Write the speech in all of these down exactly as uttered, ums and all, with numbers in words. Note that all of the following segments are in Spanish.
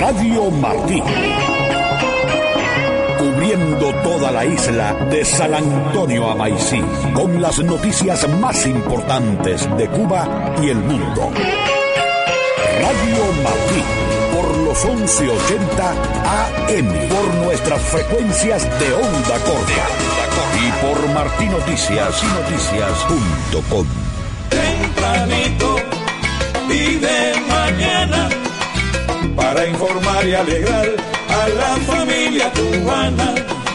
Radio Martí. Cubriendo toda la isla de San Antonio a Maicí, con las noticias más importantes de Cuba y el mundo. Radio Martí, por los once ochenta A M, por nuestras frecuencias de onda corta y por martinoticias y noticias punto com. Tempranito y de mañana, para informar y alegrar a la familia cubana.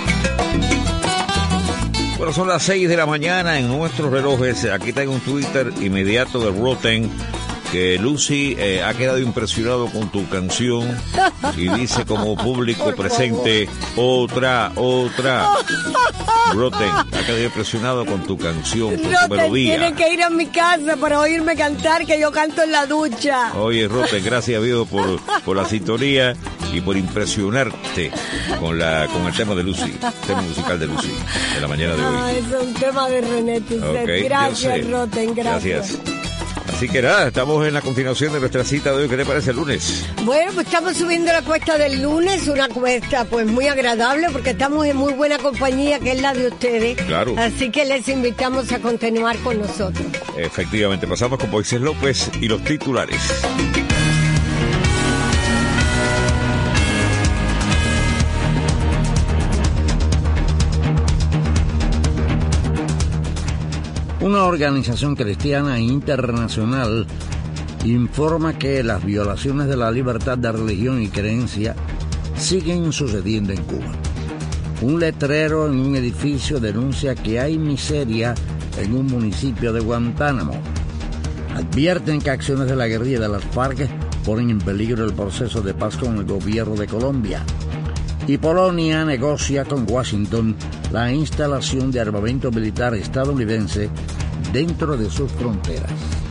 Bueno, son las seis de la mañana en nuestros relojes. Aquí tengo un Twitter inmediato de Roten, que Lucy eh, ha quedado impresionado con tu canción y dice como público presente, otra, otra. Roten, ha quedado impresionado con tu canción, con tu melodía. Tienen que ir a mi casa para oírme cantar, que yo canto en la ducha. Oye, Roten, gracias a Dios por, por la sintonía y por impresionarte con la con el tema de Lucy, el tema musical de Lucy, de la mañana de hoy. Ah, es un tema de René Tizet. Okay, gracias, Roten, gracias. Gracias. Así que nada, estamos en la continuación de nuestra cita de hoy. ¿Qué te parece el lunes? Bueno, pues estamos subiendo la cuesta del lunes, una cuesta pues muy agradable porque estamos en muy buena compañía, que es la de ustedes. Claro. Así que les invitamos a continuar con nosotros. Efectivamente, pasamos con Moisés López y los titulares. Una organización cristiana internacional informa que las violaciones de la libertad de religión y creencia siguen sucediendo en Cuba. Un letrero en un edificio denuncia que hay miseria en un municipio de Guantánamo. Advierten que acciones de la guerrilla de las FARC ponen en peligro el proceso de paz con el gobierno de Colombia. Y Polonia negocia con Washington la instalación de armamento militar estadounidense dentro de sus fronteras.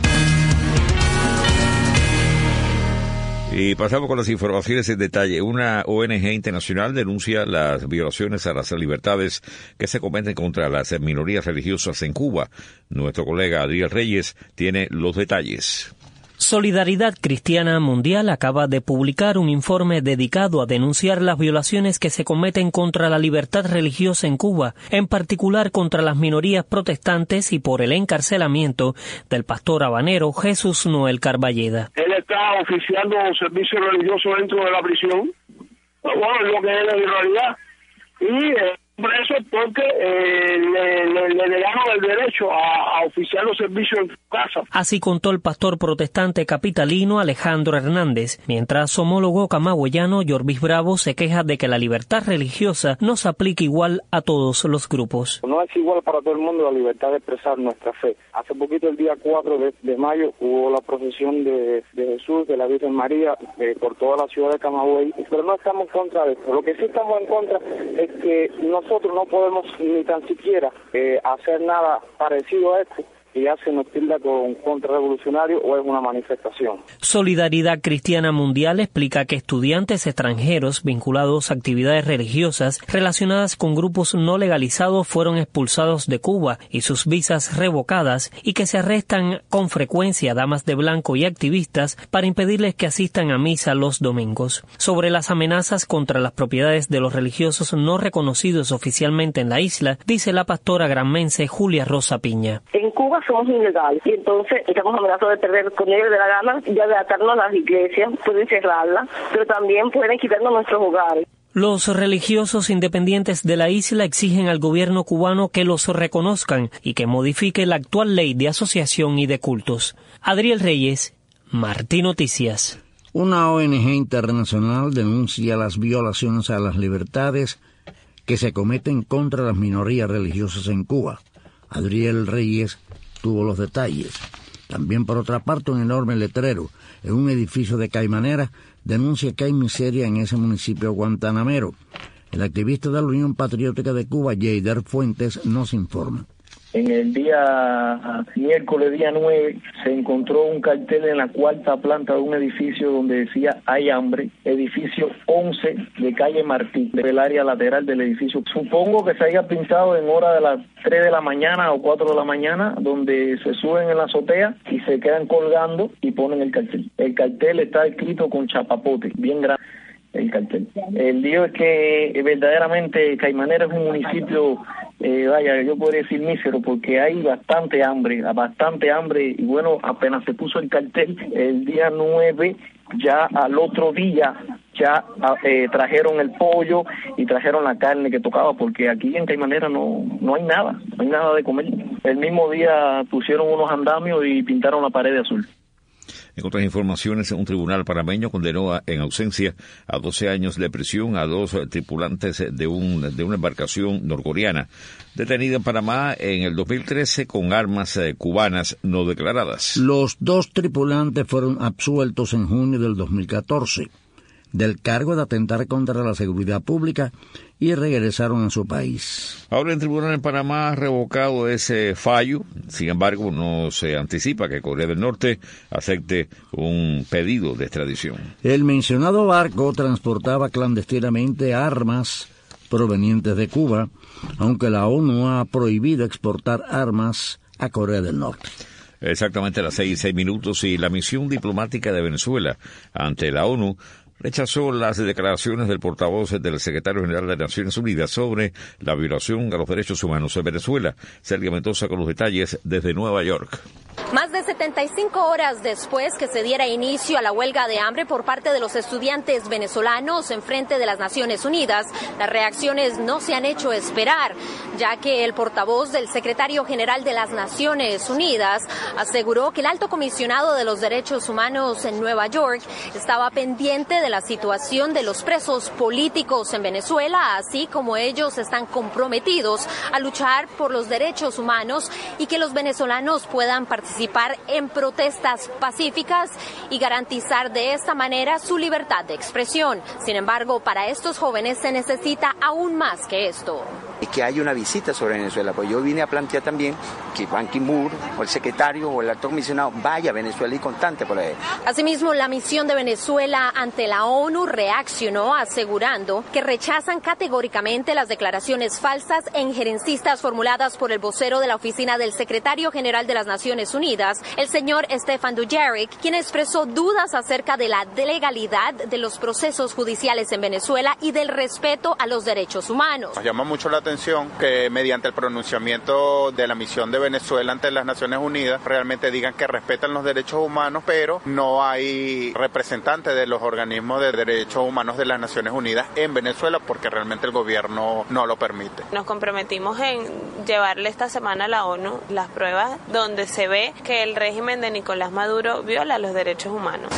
Y pasamos con las informaciones en detalle. Una O N G internacional denuncia las violaciones a las libertades que se cometen contra las minorías religiosas en Cuba. Nuestro colega Adriel Reyes tiene los detalles. Solidaridad Cristiana Mundial acaba de publicar un informe dedicado a denunciar las violaciones que se cometen contra la libertad religiosa en Cuba, en particular contra las minorías protestantes y por el encarcelamiento del pastor habanero Jesús Noel Carballeda. Él está oficiando servicio religioso dentro de la prisión, bueno, es lo que es en realidad, y eh, preso porque eh, le, le, le negaron el derecho a, a oficiar los servicios en su casa. Así contó el pastor protestante capitalino Alejandro Hernández, mientras su homólogo camagüeyano Yorbis Bravo se queja de que la libertad religiosa no se aplica igual a todos los grupos. No es igual para todo el mundo la libertad de expresar nuestra fe. Hace poquito, el día cuatro de, de mayo, hubo la procesión de, de Jesús, de la Virgen María, eh, por toda la ciudad de Camagüey, pero no estamos en contra de esto. Lo que sí estamos en contra es que no nosotros no podemos ni tan siquiera eh, hacer nada parecido a esto, y ya se nos tilda con contrarrevolucionario o es una manifestación. Solidaridad Cristiana Mundial explica que estudiantes extranjeros vinculados a actividades religiosas relacionadas con grupos no legalizados fueron expulsados de Cuba y sus visas revocadas, y que se arrestan con frecuencia damas de blanco y activistas para impedirles que asistan a misa los domingos. Sobre las amenazas contra las propiedades de los religiosos no reconocidos oficialmente en la isla, dice la pastora granmense Julia Rosa Piña. En Cuba somos ilegales y entonces estamos amenazados de perder con ellos de la gana, ya de atarnos a las iglesias, pueden cerrarlas, pero también pueden quitarnos nuestros hogares. Los religiosos independientes de la isla exigen al gobierno cubano que los reconozcan y que modifique la actual ley de asociación y de cultos. Adriel Reyes, Martí Noticias. Una O N G internacional denuncia las violaciones a las libertades que se cometen contra las minorías religiosas en Cuba. Adriel Reyes tuvo los detalles. También, por otra parte, un enorme letrero en un edificio de Caimanera denuncia que hay miseria en ese municipio guantanamero. El activista de la Unión Patriótica de Cuba, Yeider Fuentes, nos informa. En el día miércoles, día nueve, se encontró un cartel en la cuarta planta de un edificio donde decía "hay hambre", edificio once de calle Martí, del área lateral del edificio. Supongo que se haya pintado en hora de las tres de la mañana o cuatro de la mañana, donde se suben en la azotea y se quedan colgando y ponen el cartel. El cartel está escrito con chapapote, bien grande. el cartel. El lío es que eh, verdaderamente Caimanera es un municipio, eh, vaya, yo podría decir mísero, porque hay bastante hambre, bastante hambre, y bueno, apenas se puso el cartel, el día nueve, ya al otro día, ya eh, trajeron el pollo y trajeron la carne que tocaba, porque aquí en Caimanera no, no hay nada, no hay nada de comer. El mismo día pusieron unos andamios y pintaron la pared de azul. En otras informaciones, un tribunal panameño condenó a, en ausencia a doce años de prisión a dos eh, tripulantes de, un, de una embarcación norcoreana detenida en Panamá en el dos mil trece con armas eh, cubanas no declaradas. Los dos tripulantes fueron absueltos en junio del dos mil catorce del cargo de atentar contra la seguridad pública y regresaron a su país. Ahora el tribunal en Panamá ha revocado ese fallo. Sin embargo, no se anticipa que Corea del Norte acepte un pedido de extradición. El mencionado barco transportaba clandestinamente armas provenientes de Cuba, aunque la ONU ha prohibido exportar armas a Corea del Norte. Exactamente a las seis, seis minutos, y la misión diplomática de Venezuela ante la ONU rechazó las declaraciones del portavoz del secretario general de Naciones Unidas sobre la violación a los derechos humanos en Venezuela. Sergio Mendoza con los detalles desde Nueva York. Más de setenta y cinco horas después que se diera inicio a la huelga de hambre por parte de los estudiantes venezolanos en frente de las Naciones Unidas, las reacciones no se han hecho esperar, ya que el portavoz del secretario general de las Naciones Unidas aseguró que el alto comisionado de los derechos humanos en Nueva York estaba pendiente de la situación de los presos políticos en Venezuela, así como ellos están comprometidos a luchar por los derechos humanos y que los venezolanos puedan participar en protestas pacíficas y garantizar de esta manera su libertad de expresión. Sin embargo, para estos jóvenes se necesita aún más que esto. Y que haya una visita sobre Venezuela, pues yo vine a plantear también que Ban Ki-moon o el secretario o el alto comisionado vaya a Venezuela y constante por ahí. Asimismo, la misión de Venezuela ante la ONU reaccionó asegurando que rechazan categóricamente las declaraciones falsas e injerencistas formuladas por el vocero de la oficina del secretario general de las Naciones Unidas, el señor Stefan Dujarric, quien expresó dudas acerca de la legalidad de los procesos judiciales en Venezuela y del respeto a los derechos humanos. Nos llama mucho la atención que mediante el pronunciamiento de la misión de Venezuela ante las Naciones Unidas realmente digan que respetan los derechos humanos, pero no hay representantes de los organismos de derechos humanos de las Naciones Unidas en Venezuela porque realmente el gobierno no lo permite. Nos comprometimos en llevarle esta semana a la ONU las pruebas donde se ve que el régimen de Nicolás Maduro viola los derechos humanos.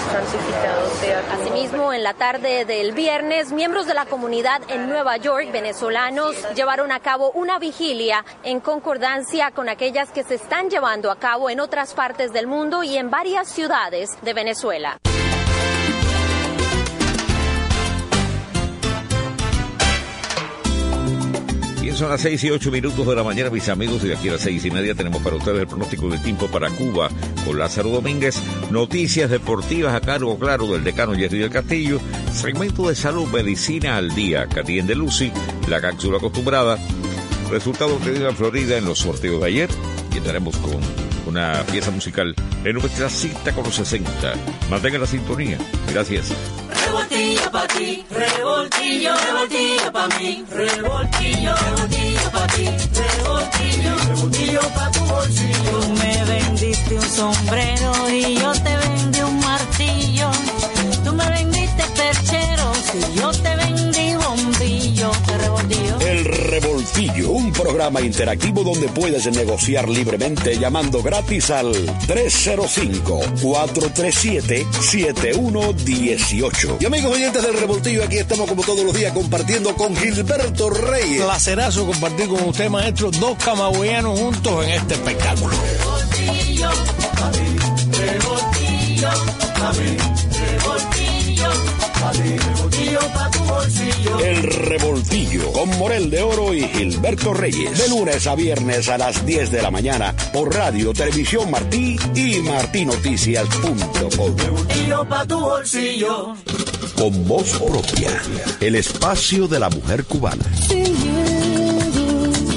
Asimismo, en la tarde del viernes, miembros de la comunidad en Nueva York, venezolanos, llevaron a cabo una vigilia en concordancia con aquellas que se están llevando a cabo en otras partes del mundo y en varias ciudades de Venezuela. Bien, son las seis y ocho minutos de la mañana, mis amigos, y de aquí a las seis y media tenemos para ustedes el pronóstico del tiempo para Cuba con Lázaro Domínguez, noticias deportivas a cargo, claro, del decano Jerry del Castillo, segmento de salud, medicina al día, que atiende Lucy, la cápsula acostumbrada, resultado obtenido en Florida en los sorteos de ayer, y estaremos con una pieza musical en nuestra cita con los sesenta. Mantengan la sintonía. Gracias. Revoltillo pa' ti, revoltillo, revoltillo pa' mí, revoltillo, revoltillo pa' ti, revoltillo, revoltillo pa' tu bolsillo. Tú me vendiste un sombrero y yo te vendí un martillo. Tú me vendiste percheros y yo te vendí bombillo. Revoltillo. El Revoltillo, un programa interactivo donde puedes negociar libremente llamando gratis al tres cero cinco, cuatro tres siete, siete uno uno ocho. Y amigos oyentes del Revoltillo, aquí estamos como todos los días compartiendo con Gilberto Reyes. Placerazo compartir con usted, maestro, dos camagüeyanos juntos en este espectáculo. Revoltillo, a mí, revoltillo, a mí, revoltillo, a mí, revoltillo pa' tu bolsillo. El Revoltillo con Morel de Oro y Gilberto Reyes. De lunes a viernes a las diez de la mañana por Radio Televisión Martí y martinoticias punto com. Revoltillo pa' tu bolsillo. Con voz propia, el espacio de la mujer cubana.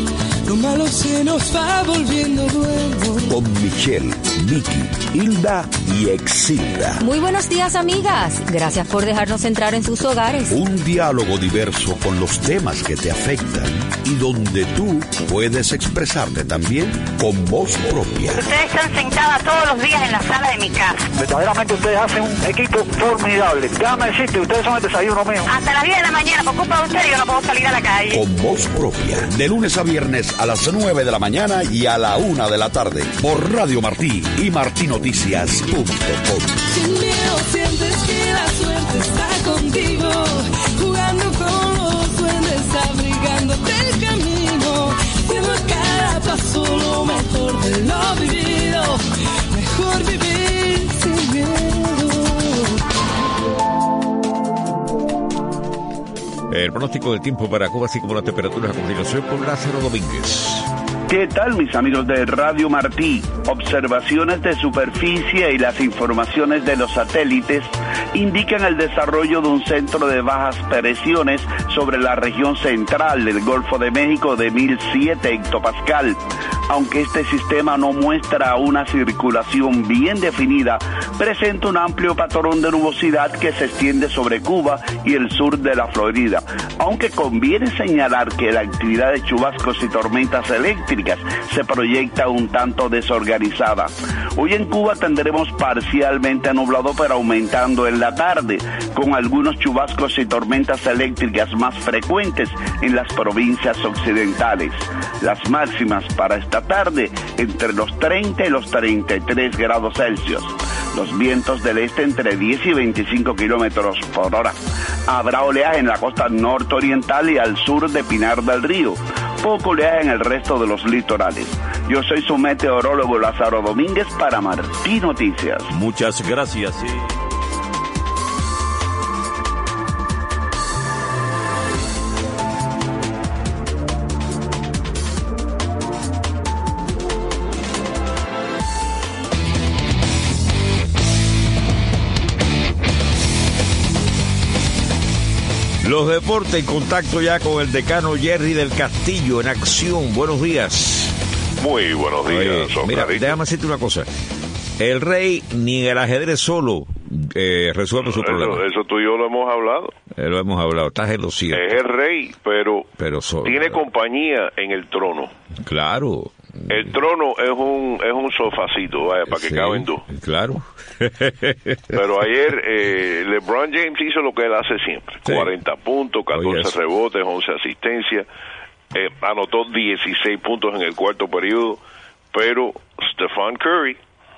lo malo se nos va volviendo bueno. Con Michelle, Vicky, Hilda y Exilda. Muy buenos días, amigas. Gracias por dejarnos entrar en sus hogares. Un diálogo diverso con los temas que te afectan y donde tú puedes expresarte también con voz propia. Ustedes están sentadas todos los días en la sala de mi casa. Verdaderamente ustedes hacen un equipo formidable. Déjame decirte, ustedes son el desayuno mío. Hasta las diez de la mañana, por culpa de ustedes, yo no puedo salir a la calle. Con voz propia, de lunes a viernes a las nueve de la mañana y a la una de la tarde, por Radio Martí y martinoticias punto com. Sin miedo sientes que la suerte está contigo, jugando con los duendes, abrigándote el camino, viendo a cada paso lo mejor de lo vivido, mejor vivir sin miedo. El pronóstico del tiempo para Cuba, así como las temperaturas a continuación por Lázaro Domínguez. ¿Qué tal, mis amigos de Radio Martí? Observaciones de superficie y las informaciones de los satélites indican el desarrollo de un centro de bajas presiones sobre la región central del Golfo de México de mil siete hectopascal. Aunque este sistema no muestra una circulación bien definida, presenta un amplio patrón de nubosidad que se extiende sobre Cuba y el sur de la Florida. Aunque conviene señalar que la actividad de chubascos y tormentas eléctricas se proyecta un tanto desorganizada. Hoy en Cuba tendremos parcialmente nublado, pero aumentando en la tarde, con algunos chubascos y tormentas eléctricas más frecuentes en las provincias occidentales. Las máximas para esta tarde entre los treinta y los treinta y tres grados Celsius. Los vientos del este entre diez y veinticinco kilómetros por hora. Habrá oleaje en la costa nororiental y al sur de Pinar del Río. Poco oleaje en el resto de los litorales. Yo soy su meteorólogo Lázaro Domínguez para Martí Noticias. Muchas gracias. Sí. Los deportes en contacto ya con el decano Jerry del Castillo en acción. Buenos días. Muy buenos días. Oye, mira, déjame decirte una cosa. El rey ni el ajedrez solo eh, resuelve su eso, problema. Eso tú y yo lo hemos hablado. Eh, lo hemos hablado, estás en lo cierto. Es el rey, pero, pero solo, tiene claro. compañía en el trono. Claro. El trono es un es un sofacito, vaya, para que sí, caben dos. Claro. Pero ayer eh, LeBron James hizo lo que él hace siempre. Sí. cuarenta puntos, catorce oh, rebotes, once asistencias. Eh, anotó dieciséis puntos en el cuarto periodo. Pero Stephen Curry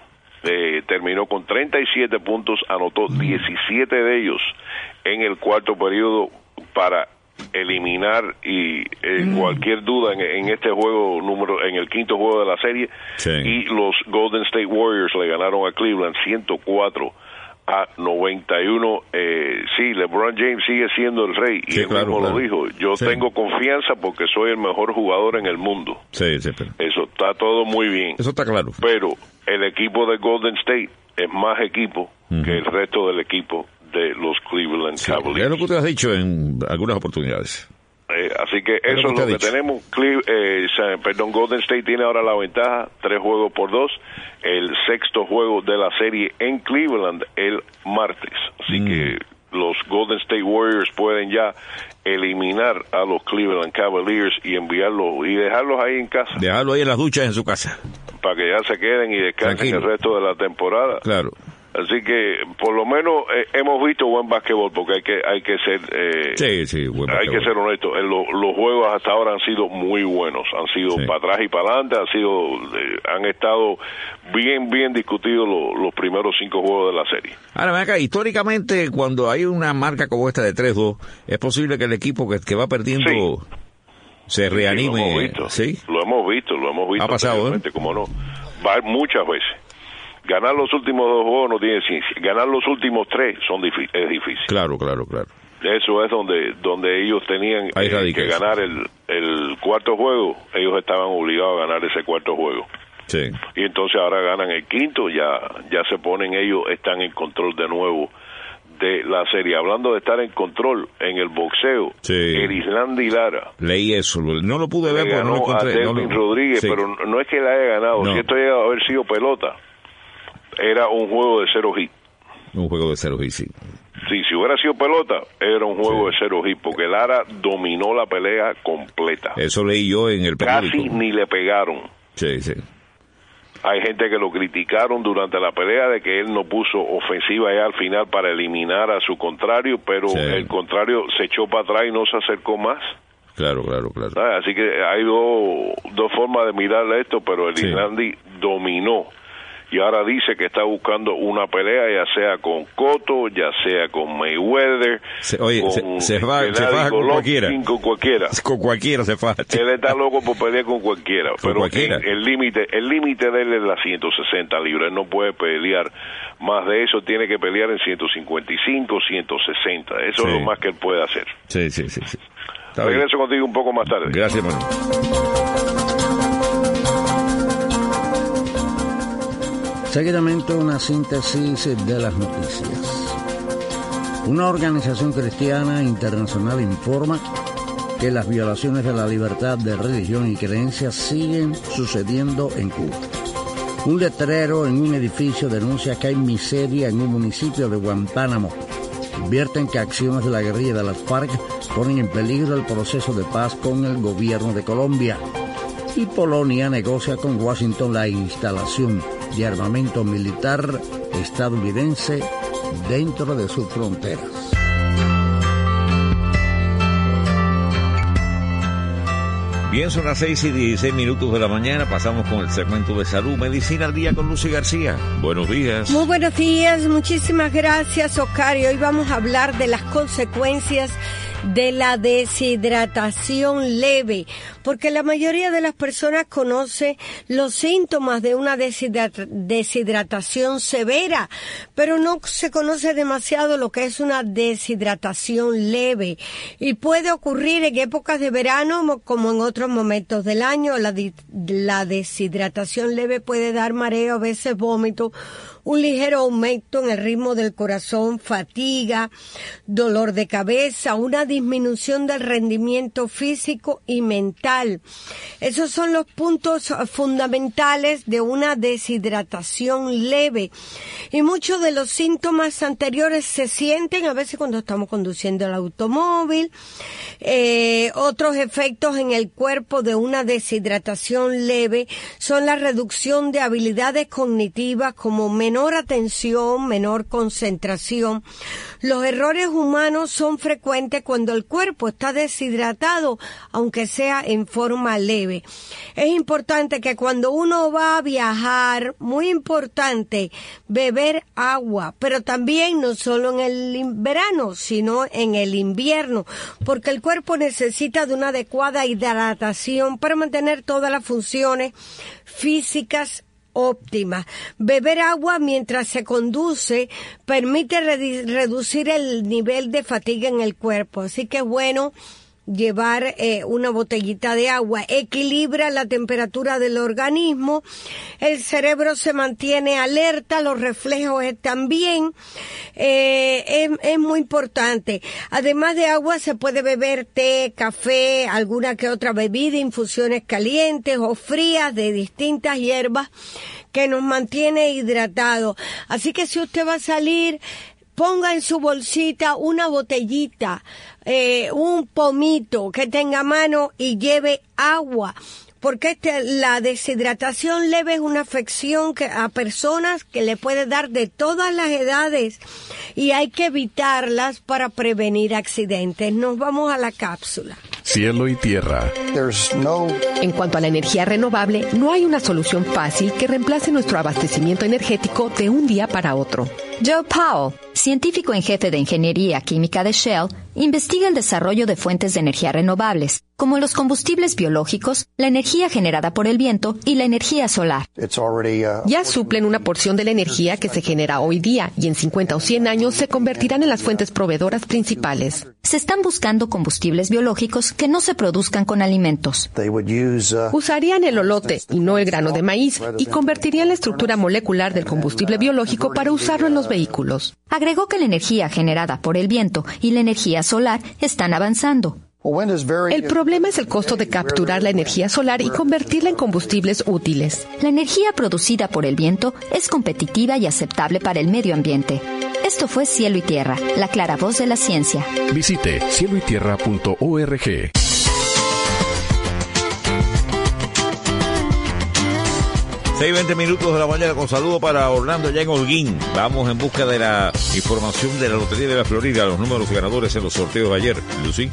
eh, terminó con treinta y siete puntos, anotó diecisiete de ellos en el cuarto periodo para eliminar y eh, mm. cualquier duda en, en este juego número en el quinto juego de la serie. Sí. Y los Golden State Warriors le ganaron a Cleveland ciento cuatro a noventa y uno. Eh, sí, LeBron James sigue siendo el rey, sí, y él claro, mismo claro. lo dijo. Yo sí. tengo confianza porque soy el mejor jugador en el mundo. Sí, sí, pero... Eso está todo muy bien. Eso está claro. Pero el equipo de Golden State es más equipo uh-huh. que el resto del equipo de los Cleveland sí, Cavaliers. Es lo que usted ha dicho en algunas oportunidades. Eh, así que eso es lo que, que tenemos. Cle- eh, perdón, Golden State tiene ahora la ventaja, tres juegos por dos. El sexto juego de la serie en Cleveland el martes. Así mm. que los Golden State Warriors pueden ya eliminar a los Cleveland Cavaliers y enviarlos y dejarlos ahí en casa. Dejarlos ahí en las duchas en su casa. Para que ya se queden y descansen Tranquilo. el resto de la temporada. Claro. Así que por lo menos eh, hemos visto buen basquetbol, porque hay que hay que ser eh, sí, sí, buen hay que ser honesto. En lo, los juegos hasta ahora han sido muy buenos, han sido sí. para atrás y para adelante, han sido eh, han estado bien bien discutidos lo, los primeros cinco juegos de la serie. Ahora, acá, históricamente cuando hay una marca como esta de tres dos, es posible que el equipo que, que va perdiendo sí. se reanime. Sí, lo hemos visto, ¿sí? Lo hemos visto, lo hemos visto. Ha pasado, ¿eh? Como no, va muchas veces. Ganar los últimos dos juegos no tiene ciencia. Ganar los últimos tres son difí- es difícil. Claro, claro, claro. Eso es donde donde ellos tenían eh, que ganar el, el cuarto juego. Ellos estaban obligados a ganar ese cuarto juego. Sí. Y entonces ahora ganan el quinto, ya ya se ponen ellos, están en control de nuevo de la serie, hablando de estar en control en el boxeo, sí. Erislandy Lara. Leí eso, no lo pude ver porque no lo encontré. A Devin no lo... Rodríguez, sí. Pero no es que le haya ganado, no. Si esto llega a haber sido pelota, era un juego de cero hit. Un juego de cero hit, sí. Sí, si hubiera sido pelota, era un juego sí. de cero hit, porque Lara dominó la pelea completa. Eso leí yo en el periódico. Casi ni le pegaron. Sí, sí. Hay gente que lo criticaron durante la pelea de que él no puso ofensiva ya al final para eliminar a su contrario, pero sí. el contrario se echó para atrás y no se acercó más. Claro, claro, claro. Así que hay dos, dos formas de mirarle esto, pero el sí. Islandi dominó. Y ahora dice que está buscando una pelea, ya sea con Cotto, ya sea con Mayweather. Se, oye, con se, se, fa, se faja con cualquiera. Con cualquiera. Con cualquiera se faja. Él está loco por pelear con cualquiera. Con pero cualquiera. el límite el límite de él es las ciento sesenta libras. Él no puede pelear más de eso. Tiene que pelear en ciento cincuenta y cinco, ciento sesenta. Eso sí. es lo más que él puede hacer. Sí, sí, sí. sí. Regreso contigo un poco más tarde. Gracias, Manuel. Seguidamente una síntesis de las noticias. Una organización cristiana internacional informa que las violaciones de la libertad de religión y creencia siguen sucediendo en Cuba. Un letrero en un edificio denuncia que hay miseria en un municipio de Guantánamo. Advierten que acciones de la guerrilla de las FARC ponen en peligro el proceso de paz con el gobierno de Colombia. Y Polonia negocia con Washington la instalación de armamento militar estadounidense dentro de sus fronteras. Bien, son las seis y dieciséis minutos de la mañana. Pasamos con el segmento de Salud, Medicina al Día con Lucy García. Buenos días. Muy buenos días, muchísimas gracias, Oscar. Y hoy vamos a hablar de las consecuencias de la deshidratación leve, porque la mayoría de las personas conoce los síntomas de una deshidrat- deshidratación severa, pero no se conoce demasiado lo que es una deshidratación leve, y puede ocurrir en épocas de verano como en otros momentos del año. La, di- la deshidratación leve puede dar mareo, a veces vómito, un ligero aumento en el ritmo del corazón, fatiga, dolor de cabeza, una disminución del rendimiento físico y mental. Esos son los puntos fundamentales de una deshidratación leve. Y muchos de los síntomas anteriores se sienten a veces cuando estamos conduciendo el automóvil. Eh, otros efectos en el cuerpo de una deshidratación leve son la reducción de habilidades cognitivas como menor atención, menor concentración. Los errores humanos son frecuentes cuando el cuerpo está deshidratado, aunque sea en forma leve. Es importante que cuando uno va a viajar, muy importante, beber agua, pero también no solo en el verano, sino en el invierno, porque el cuerpo necesita de una adecuada hidratación para mantener todas las funciones físicas óptima. Beber agua mientras se conduce permite redu- reducir el nivel de fatiga en el cuerpo, así que es bueno llevar eh, una botellita de agua. Equilibra la temperatura del organismo, el cerebro se mantiene alerta, los reflejos están bien, eh, es, es muy importante. Además de agua se puede beber té, café, alguna que otra bebida, infusiones calientes o frías de distintas hierbas que nos mantiene hidratados. Así que si usted va a salir, ponga en su bolsita una botellita, eh, un pomito que tenga a mano y lleve agua, porque este, la deshidratación leve es una afección que a personas que le puede dar de todas las edades y hay que evitarlas para prevenir accidentes. Nos vamos a la cápsula. Cielo y tierra. En cuanto a la energía renovable, no hay una solución fácil que reemplace nuestro abastecimiento energético de un día para otro. Joe Powell, científico en jefe de Ingeniería Química de Shell, investiga el desarrollo de fuentes de energía renovables, como los combustibles biológicos, la energía generada por el viento y la energía solar. Ya suplen una porción de la energía que se genera hoy día y en cincuenta o cien años se convertirán en las fuentes proveedoras principales. Se están buscando combustibles biológicos que no se produzcan con alimentos. Usarían el olote y no el grano de maíz y convertirían la estructura molecular del combustible biológico para usarlo en los los vehículos. Agregó que la energía generada por el viento y la energía solar están avanzando. El problema es el costo de capturar la energía solar y convertirla en combustibles útiles. La energía producida por el viento es competitiva y aceptable para el medio ambiente. Esto fue Cielo y Tierra, la clara voz de la ciencia. Visite cielo y tierra punto org. seis y veinte minutos de la mañana, con saludo para Orlando ya en Holguín. Vamos en busca de la información de la Lotería de la Florida, los números ganadores en los sorteos de ayer. Lucy.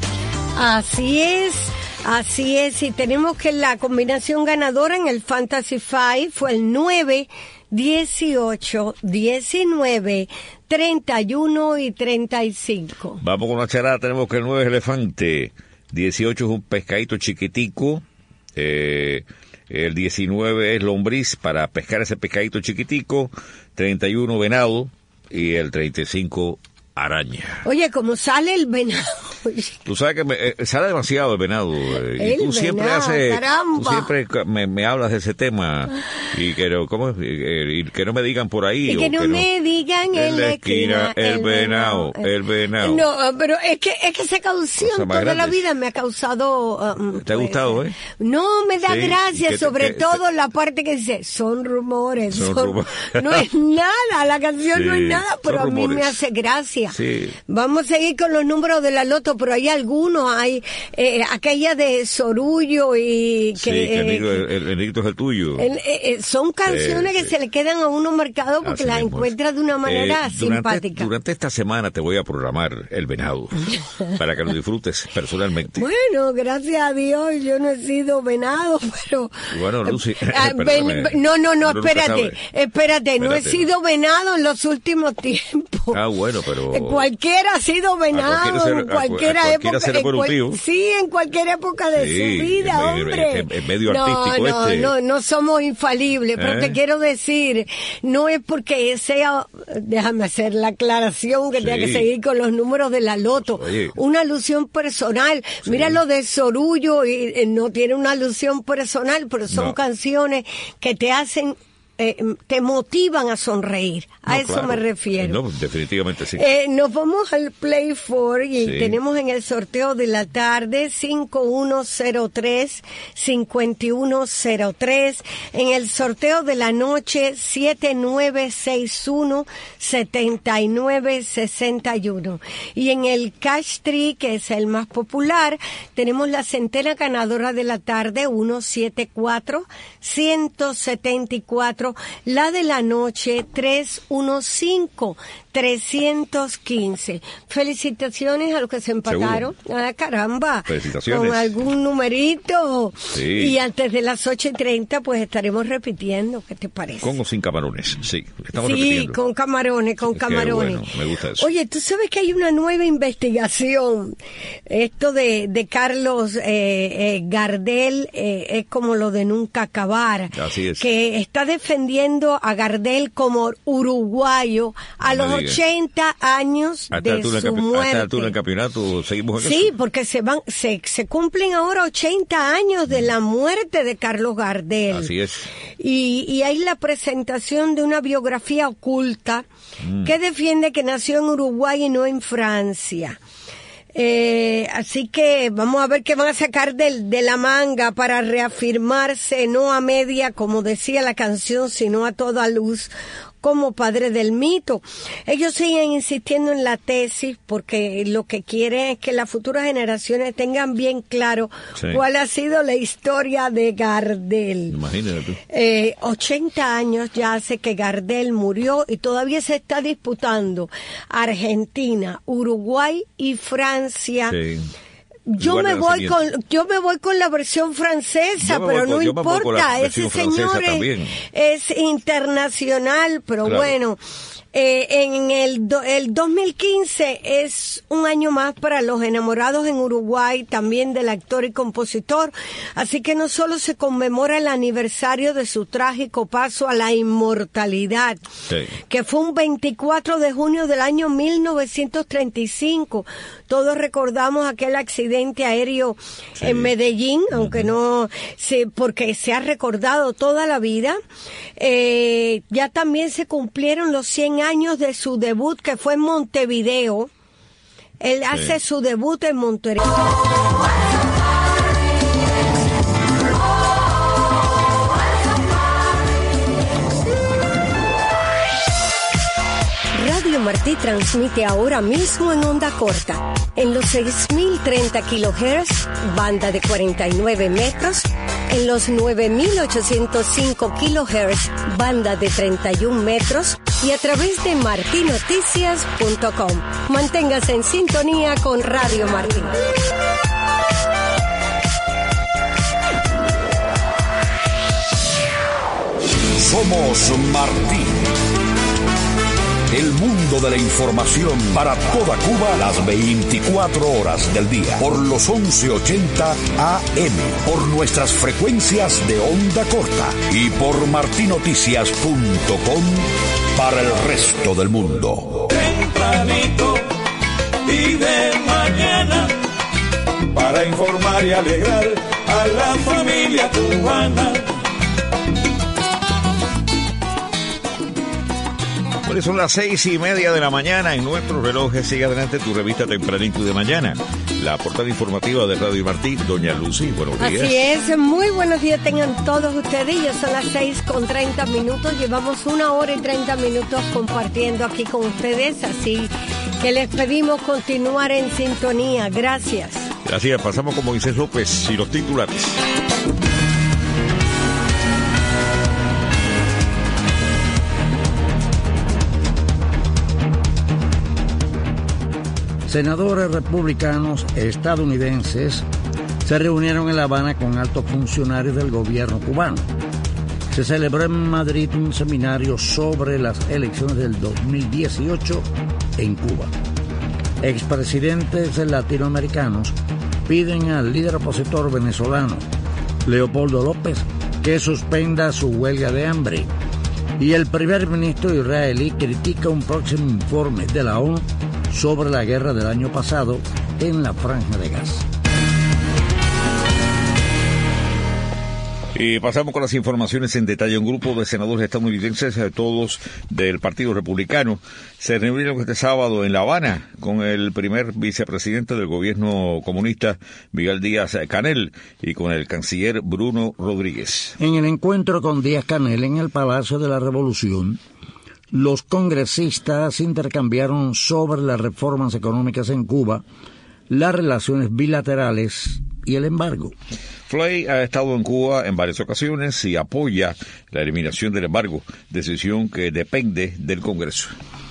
Así es, así es. Y tenemos que la combinación ganadora en el Fantasy Five fue el nueve, dieciocho, diecinueve, treinta y uno y treinta y cinco. Vamos con la charada. Tenemos que el nueve es elefante, dieciocho es un pescadito chiquitico, eh... el diecinueve es lombriz para pescar ese pescadito chiquitico, treinta y uno venado y el treinta y cinco araña. Oye, ¿cómo sale el venado? Tú sabes que me, eh, sale demasiado el venado. Eh, el y tú venado, siempre haces, caramba. tú siempre me, me hablas de ese tema y que no, ¿cómo? Eh, y que no me digan por ahí. Y que o no que me no, digan en la esquina, el, el venado, venado, el venado. No, pero es que es que esa canción toda grandes. la vida me ha causado. Um, ¿Te ha pues, gustado, eh? No, me da sí, gracia, que, sobre que, todo que, la parte que dice son rumores, son son, rumores. No es nada, la canción sí, no es nada, pero a mí me hace gracia. Sí. Vamos a seguir con los números de la loto, pero hay algunos, hay eh, aquella de Sorullo y que... Sí, que el, negrito, el, el negrito es el tuyo. El, eh, son canciones sí, que sí. se le quedan a uno marcado porque Así las mismo. encuentra de una manera eh, durante, simpática. Durante esta semana te voy a programar el venado para que lo disfrutes personalmente. Bueno, gracias a Dios yo no he sido venado, pero... Bueno, Lucy... Eh, ven, no, no, no, espérate, espérate, no he sido venado en los últimos tiempos. Ah, bueno, pero... Cualquiera ha sido venado ser, en cualquier a, a época. En cual, sí, en cualquier época de sí, su vida, en medio, hombre. En, en medio no, artístico no, este. no, no somos infalibles, pero ¿Eh? te quiero decir, no es porque sea, déjame hacer la aclaración que sí. tenga que seguir con los números de la loto. Oye. Una alusión personal. Sí. Mira lo de Sorullo, y, y no tiene una alusión personal, pero son no. canciones que te hacen... Eh, te motivan a sonreír. A no, eso claro. me refiero. No, definitivamente sí. Eh, nos vamos al Play four y sí. tenemos en el sorteo de la tarde cinco uno cero tres, cinco uno cero tres. En el sorteo de la noche siete nueve seis uno, siete nueve seis uno. Y en el Cash Tree, que es el más popular, tenemos la centena ganadora de la tarde uno siete cuatro, ciento setenta y cuatro. La de la noche, tres uno cinco, trescientos quince. Felicitaciones a los que se empataron. ¿Seguro? Ah, caramba. Felicitaciones. Con algún numerito. Sí. Y antes de las ocho y treinta, pues estaremos repitiendo. ¿Qué te parece? Con o sin camarones, sí. Estamos sí, repitiendo. con camarones, con es camarones. Bueno, me gusta eso. Oye, tú sabes que hay una nueva investigación. Esto de, de Carlos eh, eh, Gardel eh, es como lo de nunca acabar. Así es. Que está defendiendo a Gardel como uruguayo a no los ochenta años hasta de su capi- muerte. Hasta altura del campeonato seguimos en sí, eso. porque se van, se, se cumplen ahora ochenta años de la muerte de Carlos Gardel. Así es. Y, y hay la presentación de una biografía oculta mm. que defiende que nació en Uruguay y no en Francia. Eh, así que vamos a ver qué van a sacar de, de la manga para reafirmarse, no a media, como decía la canción, sino a toda luz, como padre del mito. Ellos siguen insistiendo en la tesis porque lo que quieren es que las futuras generaciones tengan bien claro sí. cuál ha sido la historia de Gardel. Imagínate tú. Eh, ochenta años ya hace que Gardel murió y todavía se está disputando Argentina, Uruguay y Francia. Sí. Yo me voy con yo me voy con la versión francesa, pero no importa, ese señor es, es internacional, pero claro. bueno, eh, en el, do, el dos mil quince es un año más para los enamorados en Uruguay, también del actor y compositor, así que no solo se conmemora el aniversario de su trágico paso a la inmortalidad, sí. que fue un veinticuatro de junio del año mil novecientos treinta y cinco. Todos recordamos aquel accidente aéreo sí. en Medellín, uh-huh. aunque no se, porque se ha recordado toda la vida. Eh, ya también se cumplieron los cien cien años de su debut, que fue en Montevideo. Él sí. hace su debut en Montevideo. Radio Martí transmite ahora mismo en onda corta, en los seis mil treinta kilohertz, banda de cuarenta y nueve metros, en los nueve mil ochocientos cinco kilohertz, banda de treinta y un metros, y a través de marti noticias punto com. Manténgase en sintonía con Radio Martí. Somos Martí. El mundo de la información para toda Cuba las veinticuatro horas del día. Por los once ochenta A M. Por nuestras frecuencias de onda corta. Y por marti noticias punto com para el resto del mundo. Tempranito y de mañana, para informar y alegrar a la familia cubana. Son las seis y media de la mañana en nuestros relojes. Sigue adelante tu revista Tempranito de Mañana. La portada informativa de Radio Martí, doña Lucy, buenos días. Así es, muy buenos días tengan todos ustedes. Ya son las seis con treinta minutos. Llevamos una hora y treinta minutos compartiendo aquí con ustedes. Así que les pedimos continuar en sintonía. Gracias. Gracias. Pasamos con Moisés López y los titulares. Senadores republicanos estadounidenses se reunieron en La Habana con altos funcionarios del gobierno cubano. Se celebró en Madrid un seminario sobre las elecciones del dos mil dieciocho en Cuba. Expresidentes latinoamericanos piden al líder opositor venezolano, Leopoldo López, que suspenda su huelga de hambre. Y el primer ministro israelí critica un próximo informe de la ONU sobre la guerra del año pasado en la Franja de Gaza. Y pasamos con las informaciones en detalle. Un grupo de senadores estadounidenses, todos del Partido Republicano, se reunieron este sábado en La Habana con el primer vicepresidente del gobierno comunista, Miguel Díaz-Canel, y con el canciller Bruno Rodríguez. En el encuentro con Díaz-Canel en el Palacio de la Revolución, los congresistas intercambiaron sobre las reformas económicas en Cuba, las relaciones bilaterales y el embargo. Flay ha estado en Cuba en varias ocasiones y apoya la eliminación del embargo, decisión que depende del Congreso.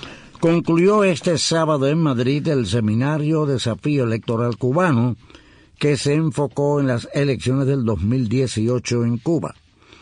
Concluyó este sábado en Madrid el seminario Desafío Electoral Cubano, que se enfocó en las elecciones del dos mil dieciocho en Cuba.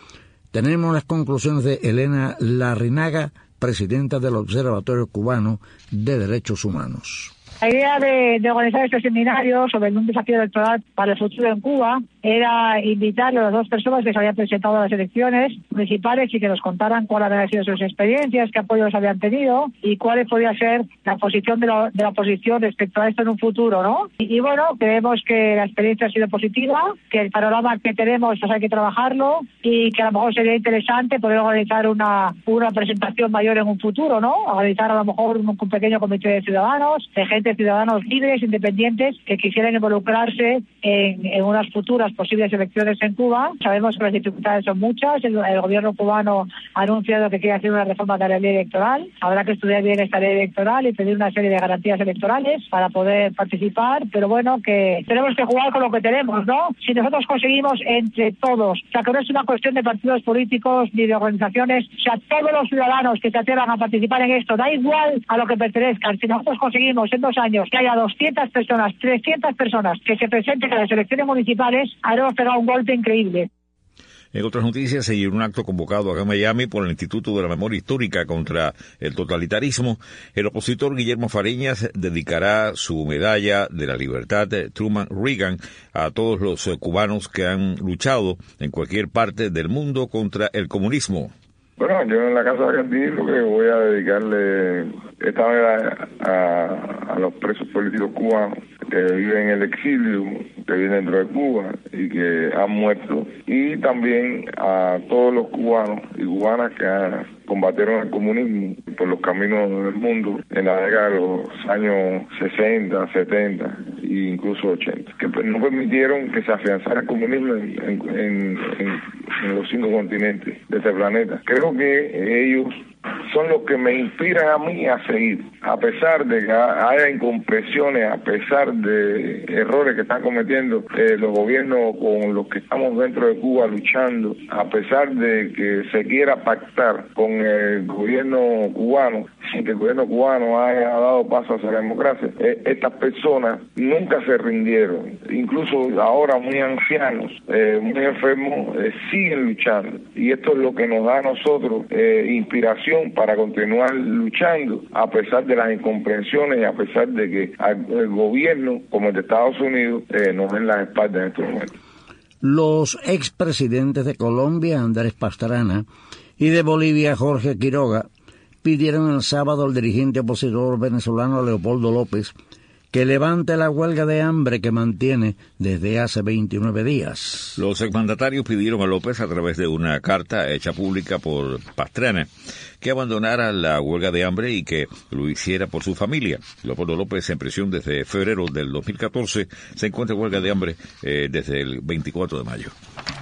Tenemos las conclusiones de Elena Larrinaga, presidenta del Observatorio Cubano de Derechos Humanos. La idea de, de organizar este seminario sobre un desafío electoral para el futuro en Cuba era invitar a las dos personas que se habían presentado a las elecciones municipales y que nos contaran cuáles habían sido sus experiencias, qué apoyos habían tenido y cuál podía ser la posición de la, de la oposición respecto a esto en un futuro, ¿no? Y, y bueno, creemos que la experiencia ha sido positiva, que el panorama que tenemos pues hay que trabajarlo y que a lo mejor sería interesante poder organizar una, una presentación mayor en un futuro, ¿no? Organizar a lo mejor un, un pequeño comité de ciudadanos, de gente, ciudadanos libres, independientes, que quisieran involucrarse en, en unas futuras posibles elecciones en Cuba. Sabemos que las dificultades son muchas. El, el gobierno cubano ha anunciado que quiere hacer una reforma de la ley electoral. Habrá que estudiar bien esta ley electoral y pedir una serie de garantías electorales para poder participar, pero bueno, que tenemos que jugar con lo que tenemos, ¿no? Si nosotros conseguimos entre todos, o sea, que no es una cuestión de partidos políticos ni de organizaciones, o sea, todos los ciudadanos que se atrevan a participar en esto, da igual a lo que pertenezcan, si nosotros conseguimos en dos años que haya doscientas personas, trescientas personas que se presenten a las elecciones municipales, habremos pegado un golpe increíble. En otras noticias, se llevó un acto convocado acá en Miami por el Instituto de la Memoria Histórica contra el Totalitarismo. El opositor Guillermo Fariñas dedicará su medalla de la libertad Truman Reagan a todos los cubanos que han luchado en cualquier parte del mundo contra el comunismo. Bueno, yo en la Casa de Gandhi lo que voy a dedicarle esta vez a, a, a los presos políticos cubanos, que viven en el exilio, que viven dentro de Cuba y que han muerto, y también a todos los cubanos y cubanas que han, combatieron el comunismo por los caminos del mundo en la década de los años sesenta, setenta e incluso ochenta, que no permitieron que se afianzara el comunismo en, en, en, en los cinco continentes de este planeta. Creo que ellos son los que me inspiran a mí a seguir, a pesar de que haya incomprensiones, a pesar de errores que están cometiendo eh, los gobiernos con los que estamos dentro de Cuba luchando, a pesar de que se quiera pactar con el gobierno cubano, sin que el gobierno cubano haya dado paso hacia la democracia. Eh, estas personas nunca se rindieron, incluso ahora muy ancianos, eh, muy enfermos, eh, siguen luchando, y esto es lo que nos da a nosotros eh, inspiración para continuar luchando a pesar de las incomprensiones y a pesar de que el gobierno como el de Estados Unidos eh, nos den las espaldas en estos momentos. Los expresidentes de Colombia, Andrés Pastrana, y de Bolivia, Jorge Quiroga, pidieron el sábado al dirigente opositor venezolano Leopoldo López que levante la huelga de hambre que mantiene desde hace veintinueve días. Los exmandatarios pidieron a López, a través de una carta hecha pública por Pastrana, que abandonara la huelga de hambre y que lo hiciera por su familia. Leopoldo López, en prisión desde febrero del dos mil catorce, se encuentra en huelga de hambre eh, desde el veinticuatro de mayo.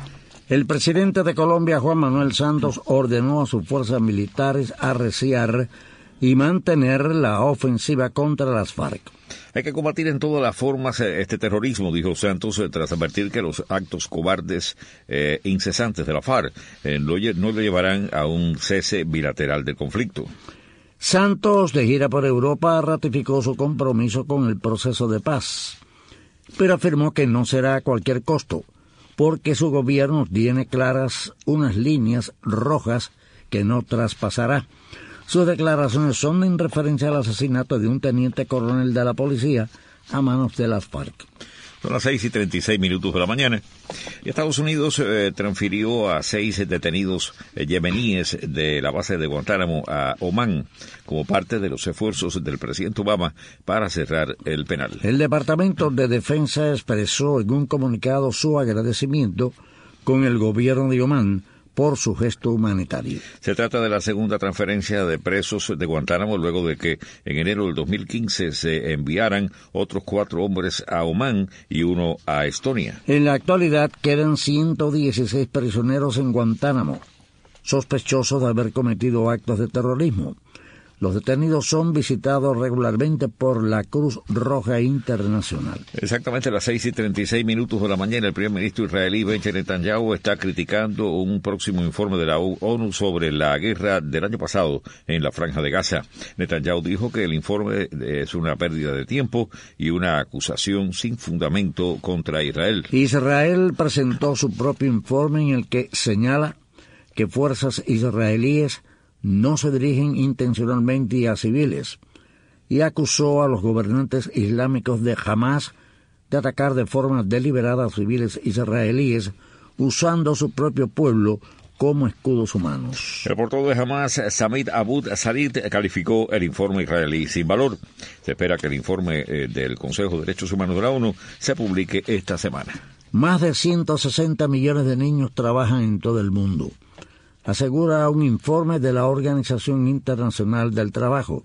El presidente de Colombia, Juan Manuel Santos, ordenó a sus fuerzas militares arreciar y mantener la ofensiva contra las FARC. Hay que combatir en todas las formas este terrorismo, dijo Santos, tras advertir que los actos cobardes e eh, incesantes de la FARC eh, no, no le llevarán a un cese bilateral del conflicto. Santos, de gira por Europa, ratificó su compromiso con el proceso de paz, pero afirmó que no será a cualquier costo, porque su gobierno tiene claras unas líneas rojas que no traspasará. Sus declaraciones son en referencia al asesinato de un teniente coronel de la policía a manos de las FARC. Son las seis y treinta y seis minutos de la mañana. Y Estados Unidos eh, transfirió a seis detenidos eh, yemeníes de la base de Guantánamo a Omán como parte de los esfuerzos del presidente Obama para cerrar el penal. El Departamento de Defensa expresó en un comunicado su agradecimiento con el gobierno de Omán por su gesto humanitario. Se trata de la segunda transferencia de presos de Guantánamo luego de que en enero del dos mil quince se enviaran otros cuatro hombres a Omán y uno a Estonia. En la actualidad quedan ciento dieciséis prisioneros en Guantánamo, sospechosos de haber cometido actos de terrorismo. Los detenidos son visitados regularmente por la Cruz Roja Internacional. Exactamente a las seis y treinta y seis minutos de la mañana, el primer ministro israelí Benjamin Netanyahu está criticando un próximo informe de la ONU sobre la guerra del año pasado en la Franja de Gaza. Netanyahu dijo que el informe es una pérdida de tiempo y una acusación sin fundamento contra Israel. Israel presentó su propio informe en el que señala que fuerzas israelíes no se dirigen intencionalmente a civiles y acusó a los gobernantes islámicos de Hamás de atacar de forma deliberada a civiles israelíes usando su propio pueblo como escudos humanos. El portavoz de Hamás, Samit Abu Sarid, calificó el informe israelí sin valor. Se espera que el informe eh, del Consejo de Derechos Humanos de la ONU se publique esta semana. Más de ciento sesenta millones de niños trabajan en todo el mundo, asegura un informe de la Organización Internacional del Trabajo.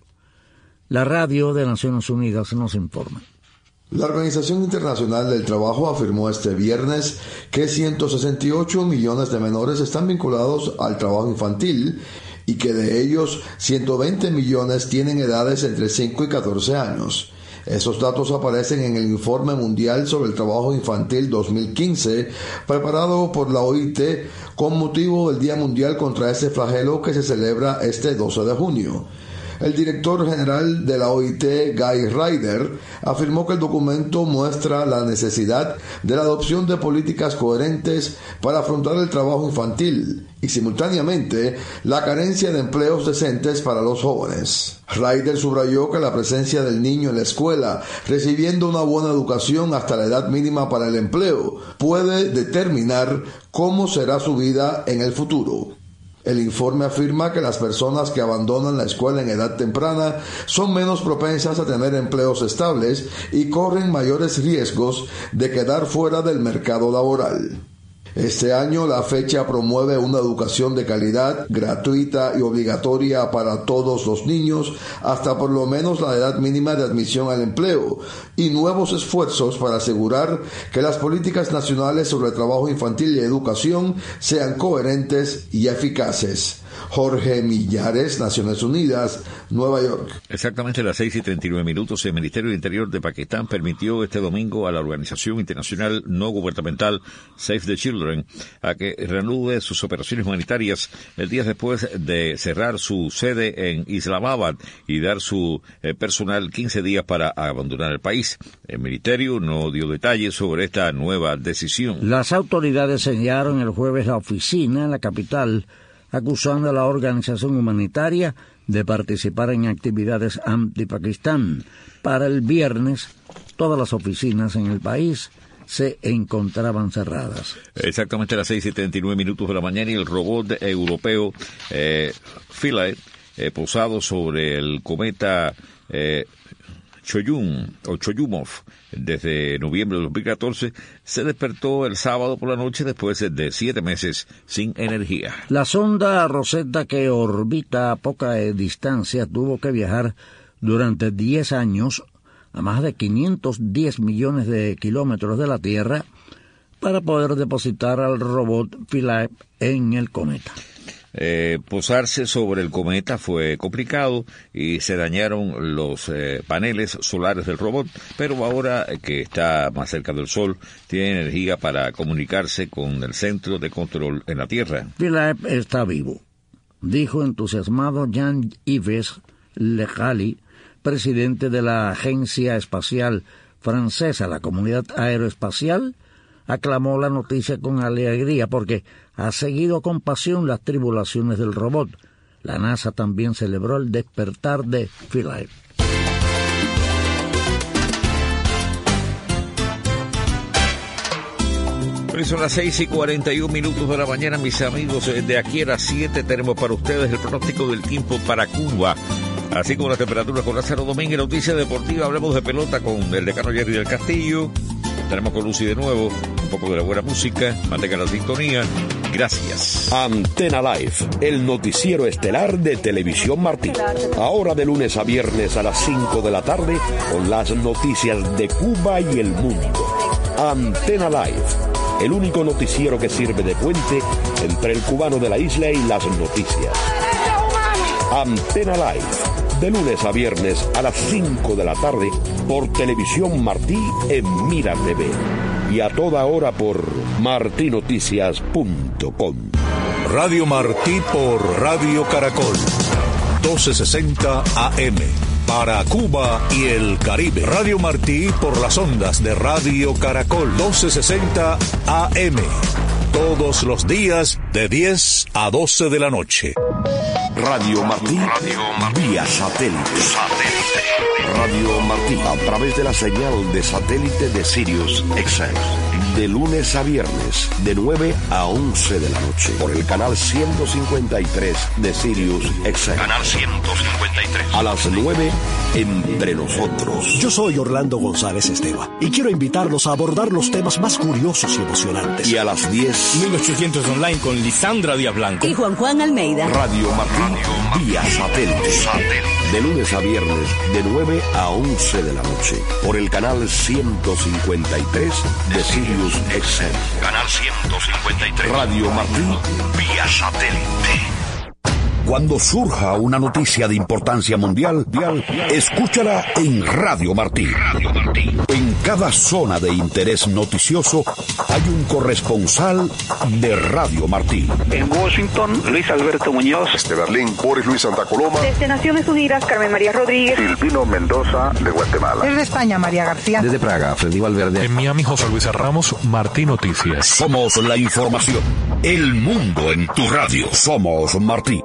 La radio de Naciones Unidas nos informa. La Organización Internacional del Trabajo afirmó este viernes que ciento sesenta y ocho millones de menores están vinculados al trabajo infantil y que de ellos ciento veinte millones tienen edades entre cinco y catorce años. Esos datos aparecen en el Informe Mundial sobre el Trabajo Infantil dos mil quince, preparado por la O I T con motivo del Día Mundial contra este flagelo que se celebra este doce de junio. El director general de la O I T, Guy Ryder, afirmó que el documento muestra la necesidad de la adopción de políticas coherentes para afrontar el trabajo infantil y, simultáneamente, la carencia de empleos decentes para los jóvenes. Ryder subrayó que la presencia del niño en la escuela, recibiendo una buena educación hasta la edad mínima para el empleo, puede determinar cómo será su vida en el futuro. El informe afirma que las personas que abandonan la escuela en edad temprana son menos propensas a tener empleos estables y corren mayores riesgos de quedar fuera del mercado laboral. Este año la fecha promueve una educación de calidad, gratuita y obligatoria para todos los niños hasta por lo menos la edad mínima de admisión al empleo y nuevos esfuerzos para asegurar que las políticas nacionales sobre trabajo infantil y educación sean coherentes y eficaces. Jorge Millares, Naciones Unidas, Nueva York. Exactamente a las seis y treinta y nueve minutos, el Ministerio del Interior de Pakistán permitió este domingo a la organización internacional no gubernamental Save the Children a que reanude sus operaciones humanitarias el día después de cerrar su sede en Islamabad y dar su eh, personal quince días para abandonar el país. El Ministerio no dio detalles sobre esta nueva decisión. Las autoridades sellaron el jueves la oficina en la capital, acusando a la organización humanitaria de participar en actividades anti-Pakistán. Para el viernes, todas las oficinas en el país se encontraban cerradas. Exactamente a las seis y treinta y nueve minutos de la mañana, y el robot europeo eh, Philae, eh, posado sobre el cometa eh, Choyun o Choyumov desde noviembre de dos mil catorce, se despertó el sábado por la noche después de siete meses sin energía. La sonda Rosetta, que orbita a poca distancia, tuvo que viajar durante diez años a más de quinientos diez millones de kilómetros de la Tierra para poder depositar al robot Philae en el cometa. Eh, posarse sobre el cometa fue complicado y se dañaron los eh, paneles solares del robot, pero ahora que está más cerca del Sol, tiene energía para comunicarse con el centro de control en la Tierra. Philae está vivo, dijo entusiasmado Jean-Yves Le Gall, presidente de la Agencia Espacial Francesa. La comunidad aeroespacial aclamó la noticia con alegría porque ha seguido con pasión las tribulaciones del robot. La NASA también celebró el despertar de Philae. Son las seis y cuarenta y un minutos de la mañana, mis amigos. De aquí a las siete tenemos para ustedes el pronóstico del tiempo para Cuba, así como la temperatura con Lázaro Domínguez. Noticias deportivas, hablemos de pelota con el decano Jerry del Castillo. Tenemos con Lucy de nuevo, un poco de la buena música. Mantengan la sintonía. Gracias. Antena Live, el noticiero estelar de Televisión Martí. Ahora de lunes a viernes a las cinco de la tarde con las noticias de Cuba y el mundo. Antena Live, el único noticiero que sirve de puente entre el cubano de la isla y las noticias. Antena Live, de lunes a viernes a las cinco de la tarde por Televisión Martí en Mira T V y a toda hora por martinoticias punto com. Radio Martí por Radio Caracol, doce sesenta A M, para Cuba y el Caribe. Radio Martí por las ondas de Radio Caracol, doce sesenta A M, todos los días de diez a doce de la noche. Radio Martí, Radio Martí, vía satélite. satélite. Radio Martí, a través de la señal de satélite de Sirius X M. De lunes a viernes, de nueve a once de la noche, por el canal ciento cincuenta y tres de Sirius X M. Canal ciento cincuenta y tres. A las nueve, Entre Nosotros. Yo soy Orlando González Esteva y quiero invitarlos a abordar los temas más curiosos y emocionantes. Y a las diez, mil ochocientos Online con Lisandra Díaz Blanco y Juan Juan Almeida. Radio Martí, Radio vía satélite. satélite. De lunes a viernes, de nueve a once de la noche, por el canal ciento cincuenta y tres de Sirius X M. Canal ciento cincuenta y tres. Radio Martí, vía satélite. Cuando surja una noticia de importancia mundial, escúchala en Radio Martí. Radio Martí. En cada zona de interés noticioso hay un corresponsal de Radio Martí. En Washington, Luis Alberto Muñoz. Desde Berlín, Boris Luis Santa Coloma. Desde Naciones Unidas, Carmen María Rodríguez. Silvino Mendoza, de Guatemala. Desde España, María García. Desde Praga, Freddy Valverde. En Miami, José Luis Ramos, Martí Noticias. Somos la información. El mundo en tu radio. Somos Martí.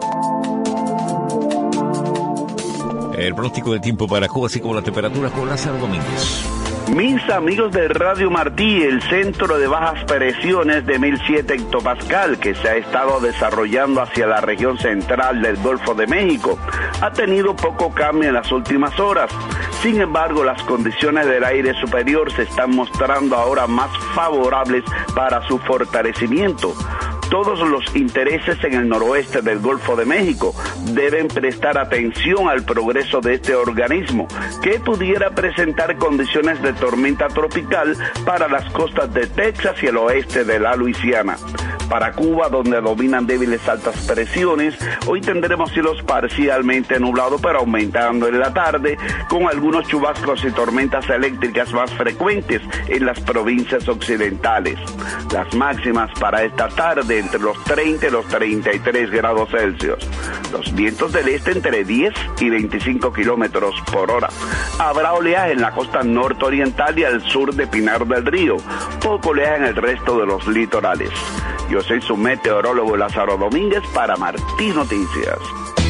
El pronóstico del tiempo para Cuba, así como la temperatura con Lázaro Domínguez. Mis amigos de Radio Martí, el centro de bajas presiones de mil siete hectopascal que se ha estado desarrollando hacia la región central del Golfo de México, ha tenido poco cambio en las últimas horas. Sin embargo, las condiciones del aire superior se están mostrando ahora más favorables para su fortalecimiento. Todos los intereses en el noroeste del Golfo de México deben prestar atención al progreso de este organismo, que pudiera presentar condiciones de tormenta tropical para las costas de Texas y el oeste de la Luisiana. Para Cuba, donde dominan débiles altas presiones, hoy tendremos cielos parcialmente nublados, pero aumentando en la tarde, con algunos chubascos y tormentas eléctricas más frecuentes en las provincias occidentales. Las máximas para esta tarde entre los treinta y los treinta y tres grados Celsius. Los vientos del este entre diez y veinticinco kilómetros por hora. Habrá oleaje en la costa nororiental y al sur de Pinar del Río. Poco oleaje en el resto de los litorales. Yo soy su meteorólogo Lázaro Domínguez para Martí Noticias.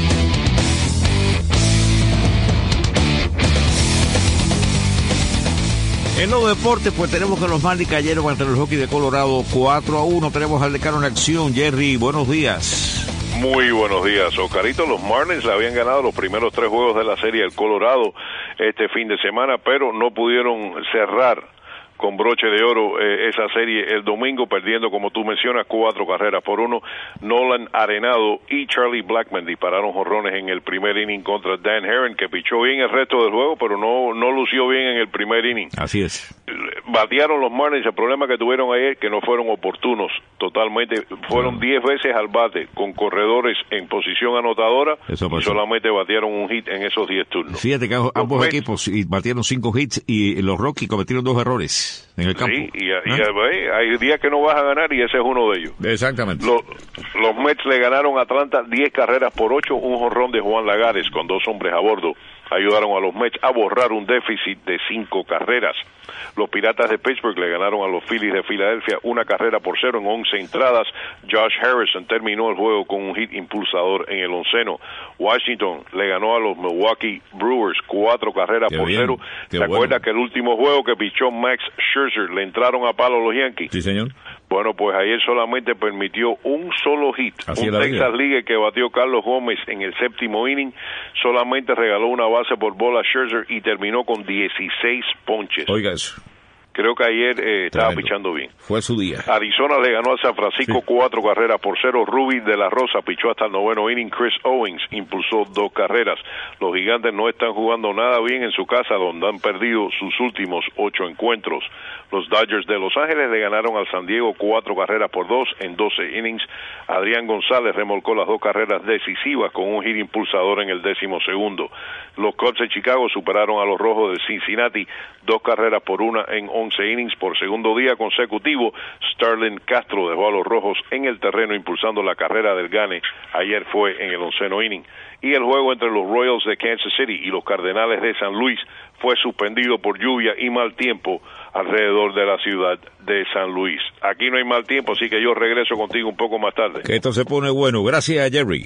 En los deportes, pues tenemos que los Marlins cayeron ante el hockey de Colorado cuatro a uno. Tenemos al decano en acción. Jerry, buenos días. Muy buenos días, Oscarito. Los Marlins le habían ganado los primeros tres juegos de la serie al Colorado este fin de semana, pero no pudieron cerrar con broche de oro eh, esa serie el domingo, perdiendo, como tú mencionas, cuatro carreras por uno. Nolan Arenado y Charlie Blackmon dispararon jonrones en el primer inning contra Dan Herron, que pichó bien el resto del juego, pero no no lució bien en el primer inning. Así es. Batearon los Marlins. El problema que tuvieron ayer, que no fueron oportunos totalmente, fueron diez veces al bate con corredores en posición anotadora. Eso pasó. Y solamente batearon un hit en esos diez turnos. Fíjate que ambos Mets, equipos batieron cinco hits y los Rockies cometieron dos errores en el campo. Sí, y, ¿Ah? y hay días que no vas a ganar y ese es uno de ellos. Exactamente. Los, los Mets le ganaron a Atlanta diez carreras por ocho, un jonrón de Juan Lagares con dos hombres a bordo. Ayudaron a los Mets a borrar un déficit de cinco carreras. Los Piratas de Pittsburgh le ganaron a los Phillies de Filadelfia una carrera por cero en once entradas. Josh Harrison terminó el juego con un hit impulsador en el onceno. Washington le ganó a los Milwaukee Brewers cuatro carreras Qué por bien. cero. ¿Te bueno. acuerdas que el último juego que pichó Max Scherzer le entraron a palo los Yankees? Sí, señor. Bueno, pues ayer solamente permitió un solo hit. Así un Texas League que batió Carlos Gómez en el séptimo inning. Solamente regaló una base por bola a Scherzer y terminó con dieciséis ponches. Oiga eso. Creo que ayer eh, estaba pichando bien. Fue su día. Arizona le ganó a San Francisco sí. cuatro carreras por cero. Ruby de la Rosa pichó hasta el noveno inning. Chris Owings impulsó dos carreras. Los Gigantes no están jugando nada bien en su casa, donde han perdido sus últimos ocho encuentros. Los Dodgers de Los Ángeles le ganaron al San Diego cuatro carreras por dos en doce innings. Adrián González remolcó las dos carreras decisivas con un hit impulsador en el décimo segundo. Los Cubs de Chicago superaron a los Rojos de Cincinnati dos carreras por una en once innings. Por segundo día consecutivo, Starlin Castro dejó a los Rojos en el terreno impulsando la carrera del gane. Ayer fue en el onceno inning. Y el juego entre los Royals de Kansas City y los Cardenales de San Luis fue suspendido por lluvia y mal tiempo alrededor de la ciudad de San Luis. Aquí no hay mal tiempo, así que yo regreso contigo un poco más tarde. Que esto se pone bueno. Gracias, Jerry.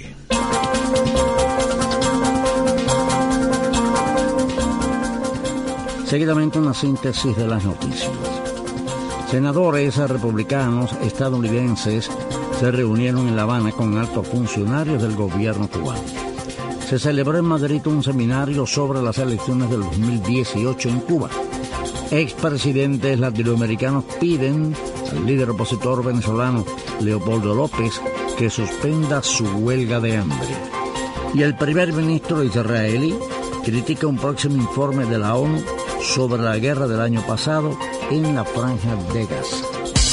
Seguidamente una síntesis de las noticias. Senadores republicanos estadounidenses se reunieron en La Habana con altos funcionarios del gobierno cubano. Se celebró en Madrid un seminario sobre las elecciones del dos mil dieciocho en Cuba. Expresidentes latinoamericanos piden al líder opositor venezolano Leopoldo López que suspenda su huelga de hambre. Y el primer ministro israelí critica un próximo informe de la ONU sobre la guerra del año pasado en la Franja de Gaza.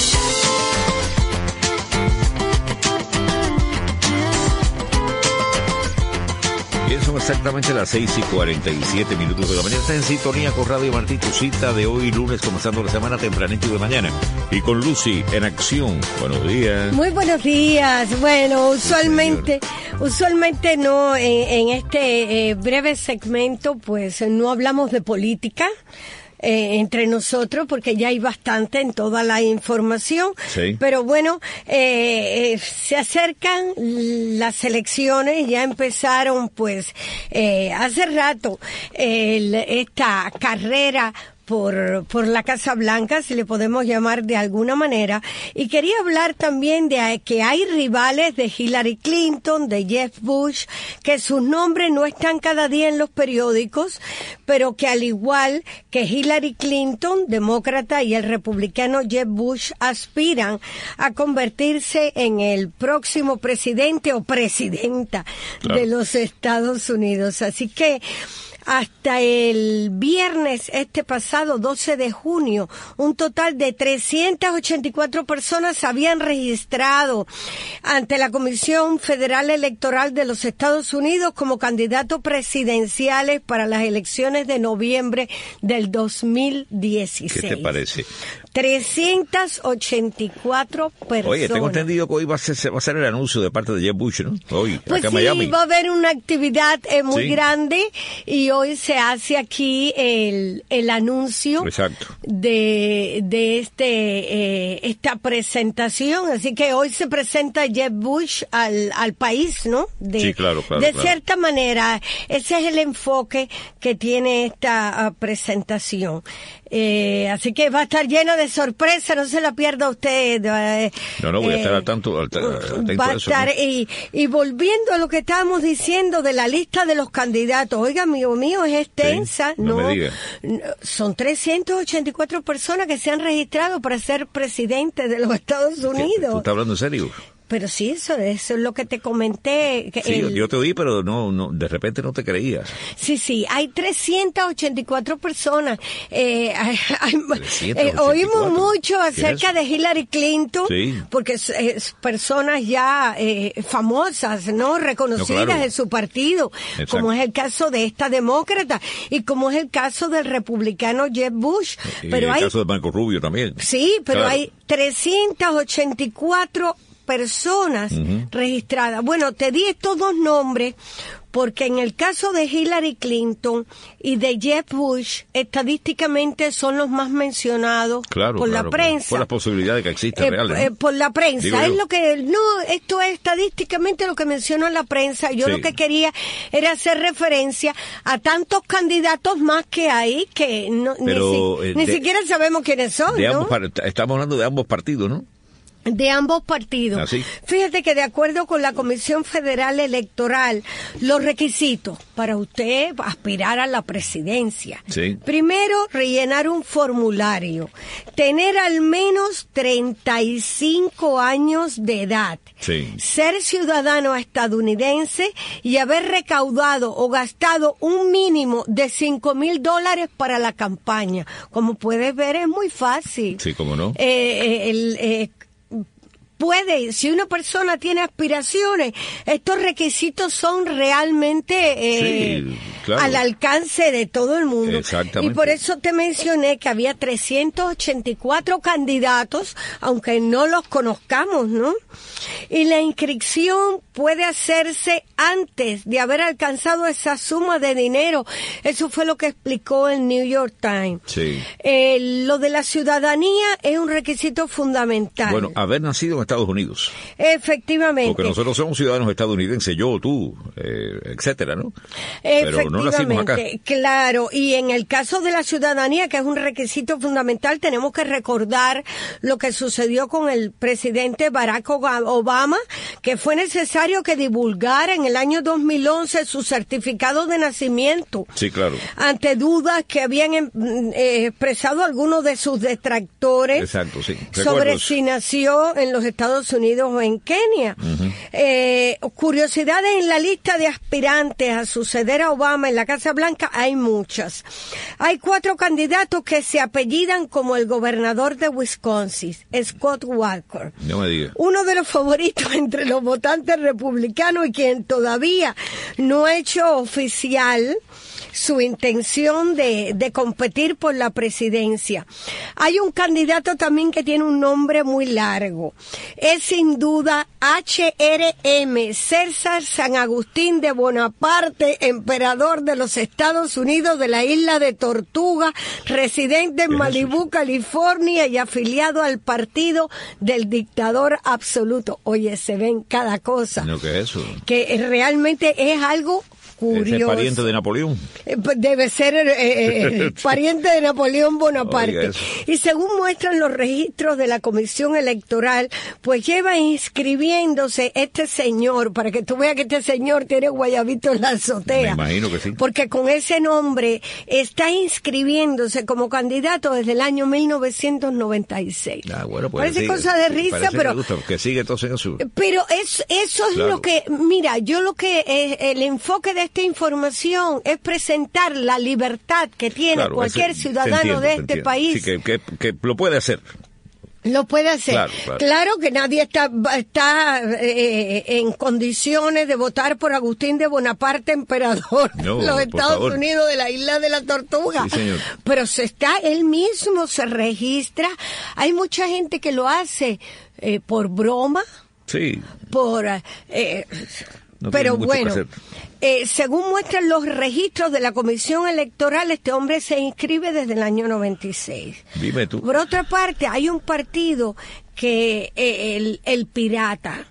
Bien, son exactamente las seis y cuarenta y siete minutos de la mañana. Está en sintonía con Radio Martí, tu cita de hoy lunes, comenzando la semana tempranito de mañana. Y con Lucy en acción. Buenos días. Muy buenos días. Bueno, usualmente, usualmente no, en, en este eh, breve segmento, pues no hablamos de política. Eh, entre nosotros, porque ya hay bastante en toda la información, sí. Pero bueno, eh, eh, se acercan las elecciones, ya empezaron pues eh, hace rato eh, esta carrera por, por la Casa Blanca, si le podemos llamar de alguna manera. Y quería hablar también de que hay rivales de Hillary Clinton, de Jeb Bush, que sus nombres no están cada día en los periódicos, pero que al igual que Hillary Clinton, demócrata, y el republicano Jeb Bush aspiran a convertirse en el próximo presidente o presidenta claro. de los Estados Unidos. Así que hasta el viernes este pasado doce de junio, un total de trescientas ochenta y cuatro personas se habían registrado ante la Comisión Federal Electoral de los Estados Unidos como candidatos presidenciales para las elecciones de noviembre del dos mil dieciséis. ¿Qué te parece? trescientas ochenta y cuatro personas. Oye, tengo entendido que hoy va a ser, va a ser el anuncio de parte de Jeb Bush, ¿no? Hoy, pues acá sí, en Miami. Va a haber una actividad eh, muy sí. grande y hoy se hace aquí el, el anuncio Exacto. de, de este eh, esta presentación. Así que hoy se presenta Jeb Bush al, al país, ¿no? De, sí, claro, claro. De claro. cierta manera, ese es el enfoque que tiene esta uh, presentación. Eh, así que va a estar lleno de sorpresas, no se la pierda usted. Eh, no, no, voy eh, a estar al tanto. Al, al va a estar, eso, ¿no? y, y volviendo a lo que estábamos diciendo de la lista de los candidatos, oiga, amigo mío, es extensa, sí, no, ¿no? me diga. Son trescientas ochenta y cuatro personas que se han registrado para ser presidente de los Estados Unidos. ¿Tú estás hablando en serio? Pero sí, eso, eso es lo que te comenté. Que sí, el... yo te oí, pero no, no, de repente no te creías. Sí, sí, hay trescientas ochenta y cuatro personas. Eh, hay, hay, trescientas ochenta y cuatro. Eh, oímos mucho acerca de Hillary Clinton, sí. porque es, es personas ya eh, famosas, ¿no? Reconocidas no, claro. en su partido, exacto. como es el caso de esta demócrata y como es el caso del republicano Jeb Bush. Y pero el hay, caso de Marco Rubio también. Sí, pero claro. hay trescientas ochenta y cuatro personas uh-huh. registradas. Bueno, te di estos dos nombres porque en el caso de Hillary Clinton y de Jeb Bush, estadísticamente son los más mencionados claro, por claro, la prensa. Por las posibilidades que existen eh, reales. Eh, por la prensa. Digo es yo. lo que, no, esto es estadísticamente lo que menciona la prensa. Yo sí. lo que quería era hacer referencia a tantos candidatos más que hay que no, Pero, ni, si, eh, ni de, siquiera sabemos quiénes son, de ¿no? ambos, estamos hablando de ambos partidos, ¿no? De ambos partidos. ¿Así? Fíjate que de acuerdo con la Comisión Federal Electoral, los requisitos para usted aspirar a la presidencia. Sí. Primero, rellenar un formulario. Tener al menos treinta y cinco años de edad. Sí. Ser ciudadano estadounidense y haber recaudado o gastado un mínimo de cinco mil dólares para la campaña. Como puedes ver, es muy fácil. Sí, cómo no. Eh, el, eh, puede, si una persona tiene aspiraciones, estos requisitos son realmente eh, sí, claro. al alcance de todo el mundo. Exactamente. Y por eso te mencioné que había trescientos ochenta y cuatro candidatos, aunque no los conozcamos, ¿no? Y la inscripción puede hacerse antes de haber alcanzado esa suma de dinero. Eso fue lo que explicó el New York Times. Sí. Eh, lo de la ciudadanía es un requisito fundamental. Bueno, haber nacido en Estados Unidos. Efectivamente. Porque nosotros somos ciudadanos estadounidenses, yo, tú, eh, etcétera, ¿no? Efectivamente, pero no nacimos acá. Claro, y en el caso de la ciudadanía, que es un requisito fundamental, tenemos que recordar lo que sucedió con el presidente Barack Obama, que fue necesario que divulgara en el año dos mil once su certificado de nacimiento. Sí, claro. Ante dudas que habían eh, expresado algunos de sus detractores. Exacto, sí. Sobre Recuerdos. si nació en los Estados Unidos o en Kenia. Uh-huh. Eh, curiosidades en la lista de aspirantes a suceder a Obama en la Casa Blanca hay muchas. Hay cuatro candidatos que se apellidan como el gobernador de Wisconsin, Scott Walker. No me diga. Uno de los favoritos entre los votantes republicanos y quien todavía no ha hecho oficial su intención de, de competir por la presidencia. Hay un candidato también que tiene un nombre muy largo. Es sin duda H R M, César San Agustín de Bonaparte, emperador de los Estados Unidos de la isla de Tortuga, residente en Malibú, California y afiliado al partido del dictador absoluto. Oye, se ven cada cosa. ¿No qué es eso? Que realmente es algo curioso. Ese pariente de Napoleón. Eh, Debe ser eh, eh, pariente de Napoleón Bonaparte. Oiga, y según muestran los registros de la Comisión Electoral, pues lleva inscribiéndose este señor, para que tú veas que este señor tiene guayabito en la azotea. Me imagino que sí. Porque con ese nombre está inscribiéndose como candidato desde el año mil novecientos noventa y seis. Ah, bueno, pues parece sí, cosa de risa, parece pero... Que, gusta, que sigue entonces en su... Pero es, eso es Claro. lo que... Mira, yo lo que... Eh, el enfoque de esta información es presentar la libertad que tiene Claro, cualquier ese- ciudadano entiendo, de te este entiendo. país. Sí, que, que, que lo puede hacer. Lo puede hacer. Claro, claro. Claro que nadie está, está eh, en condiciones de votar por Agustín de Bonaparte, emperador No, de los por Estados favor. Unidos de la isla de la Tortuga. Sí, señor. Pero se está, él mismo se registra. Hay mucha gente que lo hace eh, por broma, Sí. por... Eh, No pero tiene mucho bueno, que hacer. eh, según muestran los registros de la Comisión Electoral, este hombre se inscribe desde el año noventa y seis. Dime tú. Por otra parte, hay un partido que eh, el, el Pirata,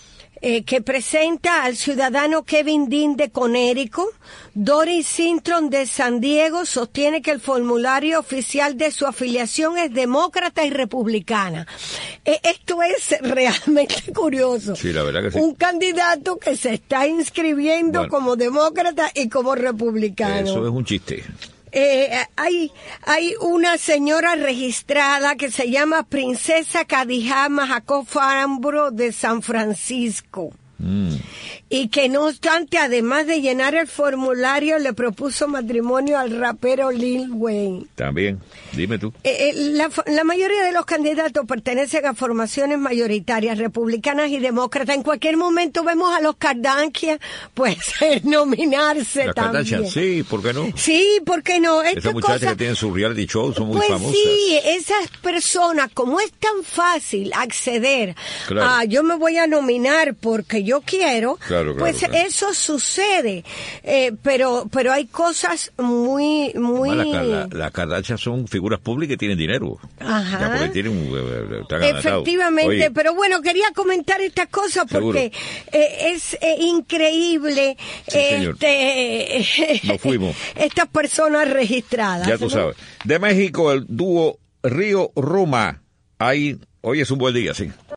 eh, que presenta al ciudadano Kevin Dean de Connecticut. Doris Sintron de San Diego sostiene que el formulario oficial de su afiliación es demócrata y republicana. Eh, esto es realmente curioso. Sí, la verdad que sí. Un candidato que se está inscribiendo Bueno. como demócrata y como republicano. Eso es un chiste. Eh, hay, hay una señora registrada que se llama Princesa Khadija Mahakov Fambro de San Francisco. Mm. Y que no obstante, además de llenar el formulario, le propuso matrimonio al rapero Lil Wayne. También. Dime tú. Eh, eh, la, la mayoría de los candidatos pertenecen a formaciones mayoritarias, republicanas y demócratas. En cualquier momento vemos a los Kardashian, pues, nominarse Las también. Kardashian, sí, ¿por qué no? Sí, ¿por qué no? Esta Esas muchachas cosa- que tienen su reality show son muy pues famosas. sí, esas personas, como es tan fácil acceder Claro. a yo me voy a nominar porque yo quiero, Claro, claro, pues claro. eso sucede. Eh, pero pero hay cosas muy, muy... Las la, la Kardashian son figuras públicas y tienen dinero. Ajá. Ya porque tienen un... eh, están atados. Efectivamente, Oye, pero bueno, quería comentar estas cosas porque eh, es eh, increíble Sí, señor. este, Nos fuimos. estas personas registradas. ya tú ¿no? sabes. De México, el dúo Río Roma. Ahí, hoy es un buen día, sí.